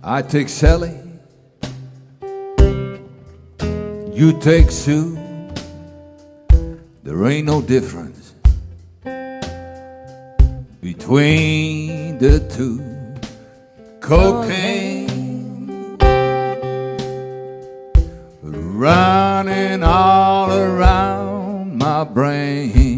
I take Sally, you take Sue. There ain't no difference between the two. Cocaine running all around my brain.